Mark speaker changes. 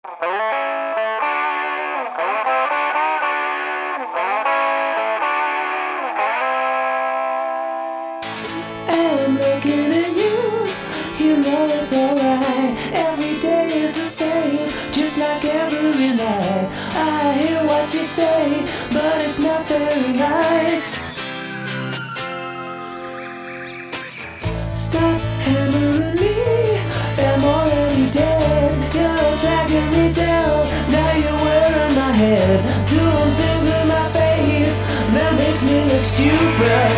Speaker 1: I'm looking at you, you know it's alright. Every day is the same, just like every night. I hear what you say, but it's not very nice. Stop hammering me, I'm already dead. You're dragging me down, now you're wearing my head. Doing things with my face, that makes me look stupid.